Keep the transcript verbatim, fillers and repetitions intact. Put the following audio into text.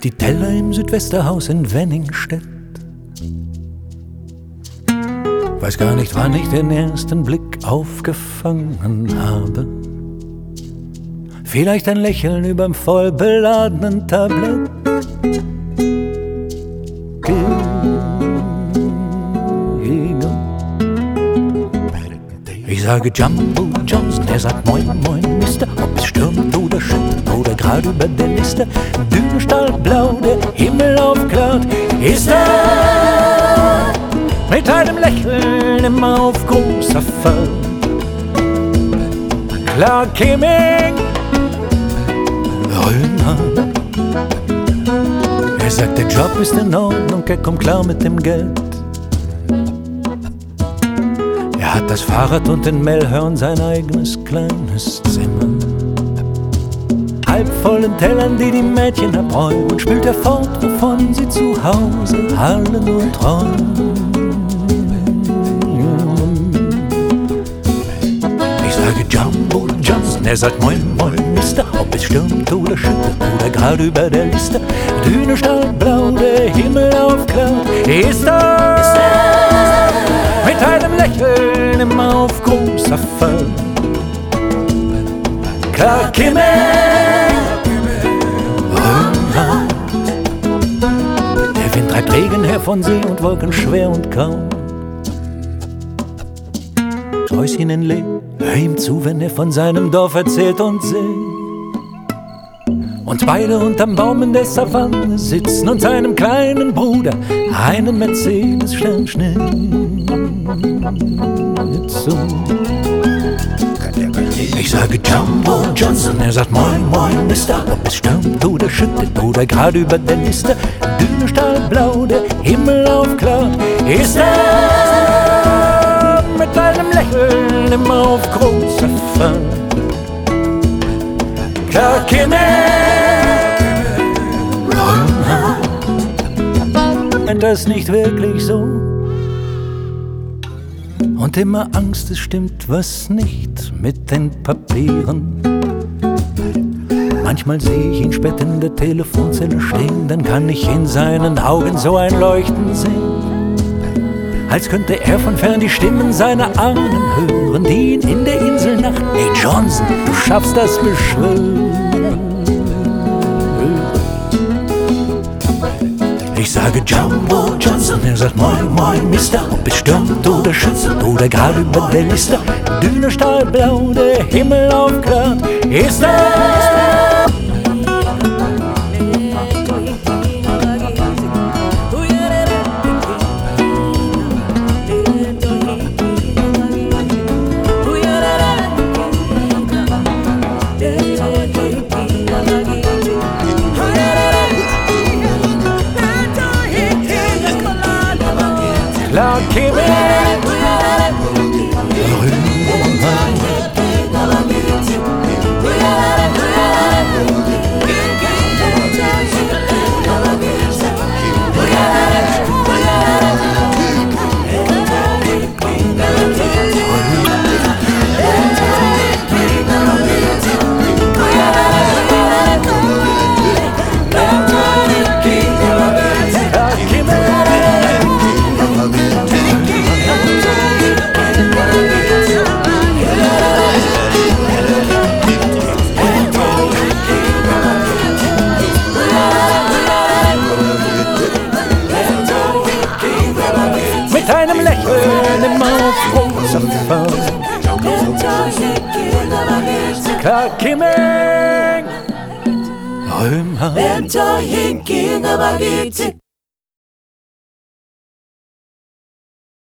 die Teller im Südwesterhaus in Wenningstedt. Weiß gar nicht, wann ich den ersten Blick aufgefangen habe. Vielleicht ein Lächeln überm vollbeladenen Tablett. Ich sage Jumbo Johnson, er sagt Moin Moin Mister. Ob es stürmt oder schüttet oder gerade über der Liste, Düne stahlblau, der Himmel aufklart, ist er mit einem Lächeln immer auf großer Fahrt. Clark Hemming, Römer. Er sagt, der Job ist in Ordnung, er kommt klar mit dem Geld. Er hat das Fahrrad und in Melhörn sein eigenes kleines Zimmer. Halb vollen Tellern, die die Mädchen abräumen, spült er fort, wovon sie zu Hause hallen und träumen. Ich sage Jumbo Johnson, er sagt Moin Moin Mister. Ob es stürmt oder schüttet oder gerade über der Liste, Düne stahlblau, der Himmel aufklart, ist er, ist er mit einem Lächeln immer auf großer Fahrt. Clark Hemming, Römer. Der Wind treibt Regen her von See und Wolken schwer und grau. Häuschen in Lee, hör ihm zu, wenn er von seinem Dorf erzählt und singt. Und beide unterm Baum in der Savanne sitzen und seinem kleinen Bruder einen Mercedes-Sternschnitt zu. Ich sage Jumbo Johnson, er sagt Moin Moin Mister. Ob es stürmt oder schüttet oder gerade über der Liste, Düne stahlblau, der Himmel aufklart, ist er mit einem Lächeln immer auf großer Fahrt. Clark Hemming, Römer. Meint das nicht wirklich so? Und immer Angst, es stimmt was nicht mit den Papieren. Manchmal sehe ich ihn spät in der Telefonzelle stehen, dann kann ich in seinen Augen so ein Leuchten sehen, als könnte er von fern die Stimmen seiner Ahnen hören, die ihn in der Inselnacht, hey Johnson, du schaffst das, beschwören. Ich sage Jumbo Johnson, er sagt Moin Moin Mister. Ob es stürmt oder schüttet oder gerade über der Liste, Düne stahlblau, der Himmel aufklart, ist er Clark Hemming, mit einem Lächeln immer auf großer Fahrt. Clark Hemming, Römer.